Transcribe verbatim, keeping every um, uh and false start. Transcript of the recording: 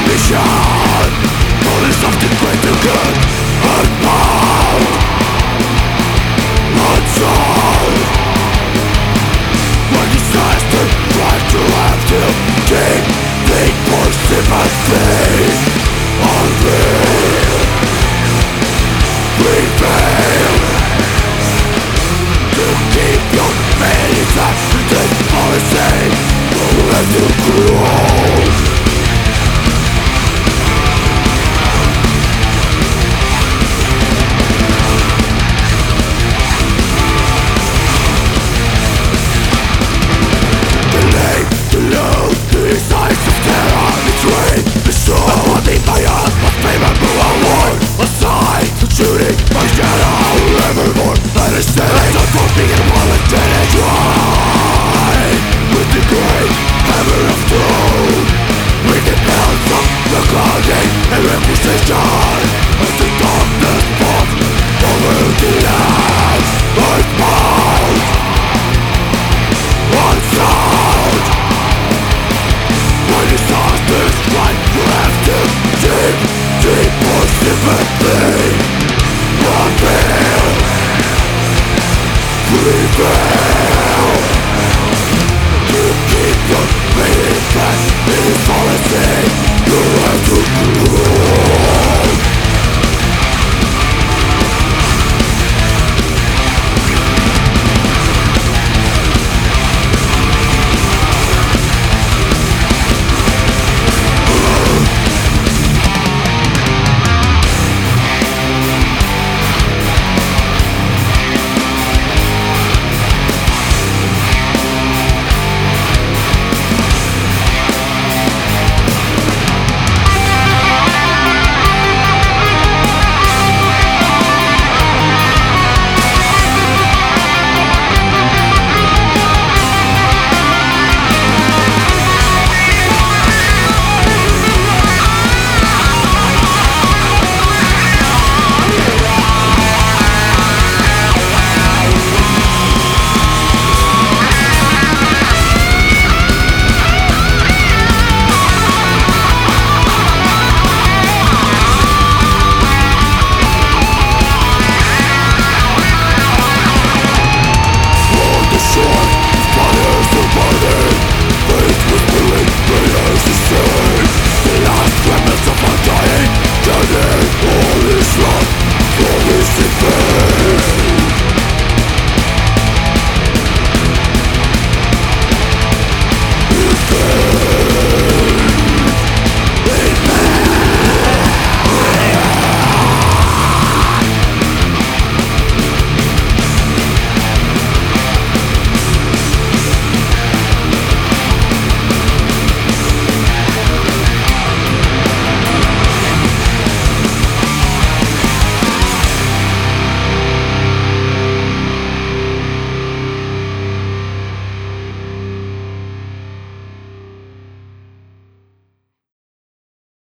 vision. Only something greater good unbound, unsolved. When disaster tries to have to dig deep for sympathy, unreal, prevail to keep your faith after this policy will let you grow. Shooting my shadow evermore. Let us say it's a coping and while it's dead and dry. With the great hammer of doom, we can build from the clouding and requisition. As the darkness falls over the land, earthbound, unsolved. When disasters strike, you have to dig deep for sympathy. Unveil, prevail, to keep your faith back in policy.